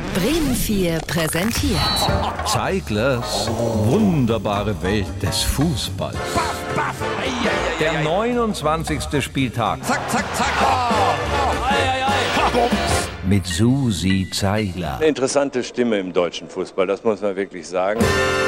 Bremen 4 präsentiert. Zeiglers wunderbare Welt des Fußballs. Der 29. Spieltag. Zack, zack, zack. Mit Susi Zeigler. Eine interessante Stimme im deutschen Fußball, das muss man wirklich sagen.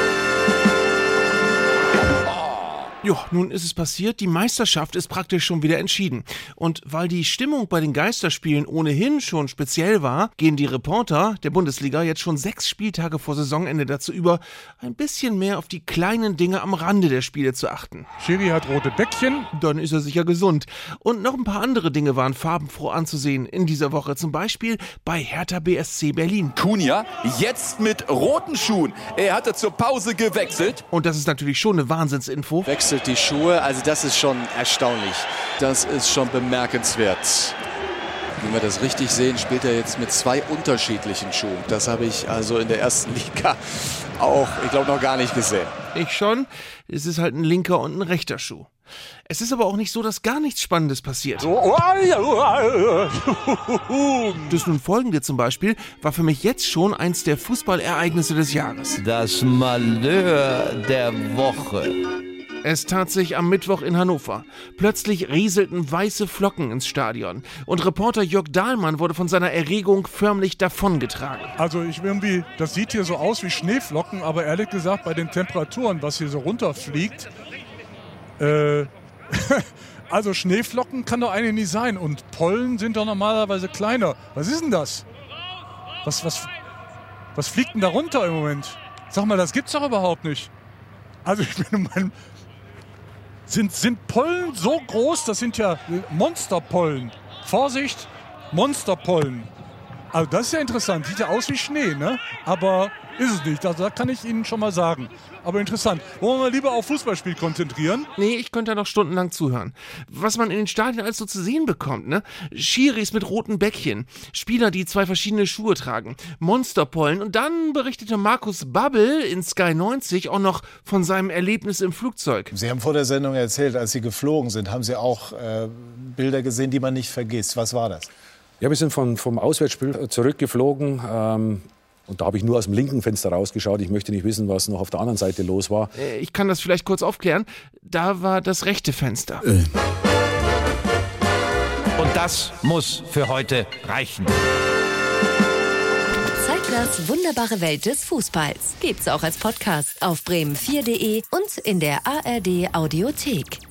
Ja, nun ist es passiert, die Meisterschaft ist praktisch schon wieder entschieden. Und weil die Stimmung bei den Geisterspielen ohnehin schon speziell war, gehen die Reporter der Bundesliga jetzt schon 6 Spieltage vor Saisonende dazu über, ein bisschen mehr auf die kleinen Dinge am Rande der Spiele zu achten. Schiri hat rote Bäckchen. Dann ist er sicher gesund. Und noch ein paar andere Dinge waren farbenfroh anzusehen in dieser Woche. Zum Beispiel bei Hertha BSC Berlin. Cunha jetzt mit roten Schuhen. Er hatte zur Pause gewechselt. Und das ist natürlich schon eine Wahnsinnsinfo. Wechselt die Schuhe, also das ist schon erstaunlich. Das ist schon bemerkenswert. Wenn wir das richtig sehen, spielt er jetzt mit 2 unterschiedlichen Schuhen. Das habe ich also in der ersten Liga auch, ich glaube, noch gar nicht gesehen. Ich schon. Es ist halt ein linker und ein rechter Schuh. Es ist aber auch nicht so, dass gar nichts Spannendes passiert. Das nun folgende zum Beispiel war für mich jetzt schon eins der Fußballereignisse des Jahres. Das Malheur der Woche. Es tat sich am Mittwoch in Hannover. Plötzlich rieselten weiße Flocken ins Stadion. Und Reporter Jörg Dahlmann wurde von seiner Erregung förmlich davongetragen. Also das sieht hier so aus wie Schneeflocken, aber ehrlich gesagt, bei den Temperaturen, was hier so runterfliegt, also Schneeflocken kann doch eigentlich nicht sein. Und Pollen sind doch normalerweise kleiner. Was ist denn das? Was fliegt denn da runter im Moment? Sag mal, das gibt's doch überhaupt nicht. Also ich bin in meinem... Sind Pollen so groß? Das sind ja Monsterpollen. Vorsicht, Monsterpollen. Also das ist ja interessant. Sieht ja aus wie Schnee, ne? Aber ist es nicht. Also, da kann ich Ihnen schon mal sagen. Aber interessant. Wollen wir mal lieber auf Fußballspiel konzentrieren? Nee, ich könnte da noch stundenlang zuhören. Was man in den Stadien alles so zu sehen bekommt, ne? Schiris mit roten Bäckchen, Spieler, die 2 verschiedene Schuhe tragen, Monsterpollen und dann berichtete Markus Babbel in Sky 90 auch noch von seinem Erlebnis im Flugzeug. Sie haben vor der Sendung erzählt, als Sie geflogen sind, haben Sie auch Bilder gesehen, die man nicht vergisst. Was war das? Ja, wir sind vom Auswärtsspiel zurückgeflogen. Und da habe ich nur aus dem linken Fenster rausgeschaut. Ich möchte nicht wissen, was noch auf der anderen Seite los war. Ich kann das vielleicht kurz aufklären. Da war das rechte Fenster. Und das muss für heute reichen. Zeiglers wunderbare Welt des Fußballs. Gibt's auch als Podcast auf bremen4.de und in der ARD Audiothek.